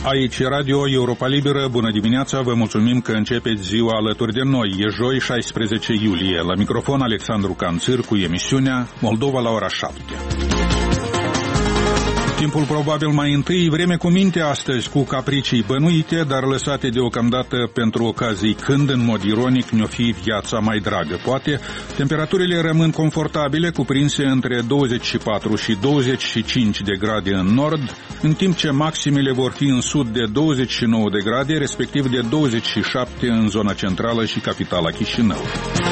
Aici Radio Europa Liberă, bună dimineața, vă mulțumim că începeți ziua alături de noi. E joi, 16 iulie. La microfon Alexandru Canțir cu emisiunea Moldova la ora 7. Timpul probabil mai întâi, vreme cu minte astăzi, cu capricii bănuite, dar lăsate deocamdată pentru ocazii când, în mod ironic, ne-o fi viața mai dragă. Poate, temperaturile rămân confortabile, cuprinse între 24 și 25 de grade în nord, în timp ce maximele vor fi în sud de 29 de grade, respectiv de 27 în zona centrală și capitala Chișinău.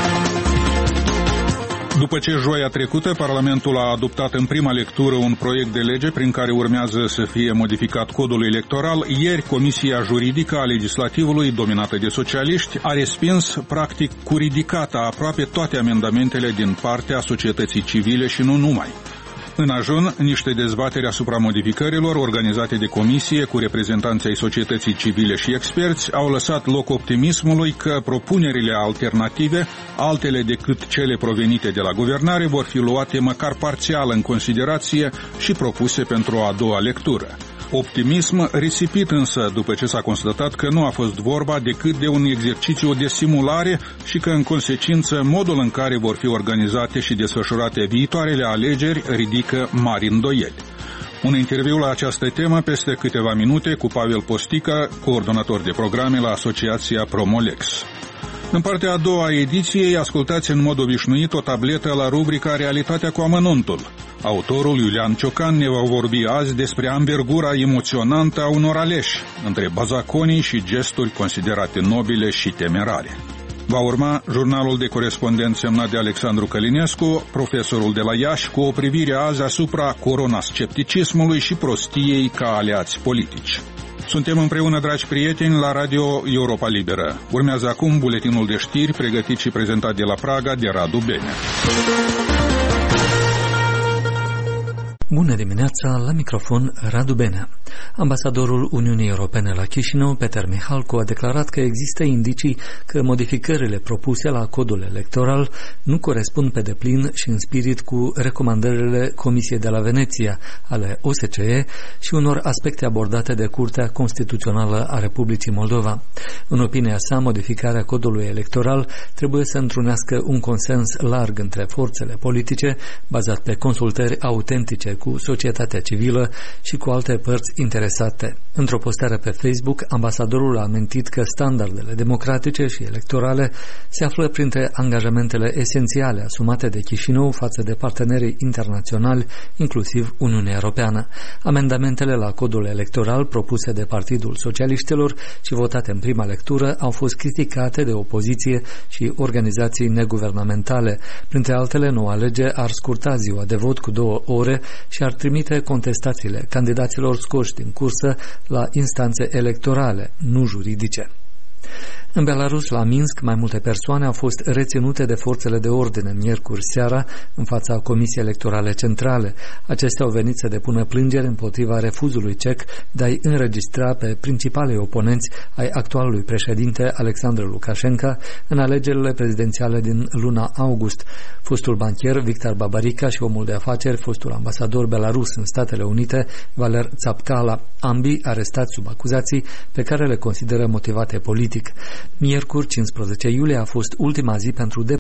După ce joia trecută, Parlamentul a adoptat în prima lectură un proiect de lege prin care urmează să fie modificat codul electoral, ieri Comisia Juridică a Legislativului, dominată de socialiști, a respins practic cu ridicata aproape toate amendamentele din partea societății civile și nu numai. În ajun, niște dezbateri asupra modificărilor organizate de comisie cu reprezentanții ai societății civile și experți au lăsat loc optimismului că propunerile alternative, altele decât cele provenite de la guvernare, vor fi luate măcar parțial în considerație și propuse pentru a doua lectură. Optimism risipit însă după ce s-a constatat că nu a fost vorba decât de un exercițiu de simulare și că, în consecință, modul în care vor fi organizate și desfășurate viitoarele alegeri ridică mari îndoieli. Un interviu la această temă peste câteva minute cu Pavel Postică, coordonator de programe la Asociația Promolex. În partea a doua a ediției, ascultați în mod obișnuit o tabletă la rubrica Realitatea cu amănuntul. Autorul Iulian Ciocan ne va vorbi azi despre ambergura emoționantă a unor aleși, între bazaconii și gesturi considerate nobile și temerare. Va urma jurnalul de corespondent semnat de Alexandru Călinescu, profesorul de la Iași, cu o privire azi asupra coronascepticismului și prostiei ca aliați politici. Suntem împreună, dragi prieteni, la Radio Europa Liberă. Urmează acum buletinul de știri pregătit și prezentat de la Praga de Radu Benea. Bună dimineața, la microfon Radu Benea. Ambasadorul Uniunii Europene la Chișinău, Peter Mihalcu, a declarat că există indicii că modificările propuse la codul electoral nu corespund pe deplin și în spirit cu recomandările Comisiei de la Veneția ale OSCE și unor aspecte abordate de Curtea Constituțională a Republicii Moldova. În opinia sa, modificarea codului electoral trebuie să întrunească un consens larg între forțele politice, bazat pe consultări autentice cu societatea civilă și cu alte părți interesate. Într-o postare pe Facebook, ambasadorul a amintit că standardele democratice și electorale se află printre angajamentele esențiale asumate de Chișinău față de partenerii internaționali, inclusiv Uniunea Europeană. Amendamentele la codul electoral propuse de Partidul Socialiștilor și votate în prima lectură au fost criticate de opoziție și organizații neguvernamentale. Printre altele, noua lege ar scurta ziua de vot cu 2 ore și ar trimite contestațiile candidaților scoși din cursă la instanțe electorale, nu juridice. În Belarus, la Minsk, mai multe persoane au fost reținute de forțele de ordine miercuri seara în fața Comisiei Electorale Centrale. Acestea au venit să depună plângeri împotriva refuzului cec de a-i înregistra pe principalii oponenți ai actualului președinte Alexandru Lukashenko în alegerile prezidențiale din luna august. Fostul banchier Victor Babarica și omul de afaceri, fostul ambasador belarus în Statele Unite, Valer Țapcala, ambii arestați sub acuzații pe care le consideră motivate politic. Miercuri, 15 iulie, a fost ultima zi pentru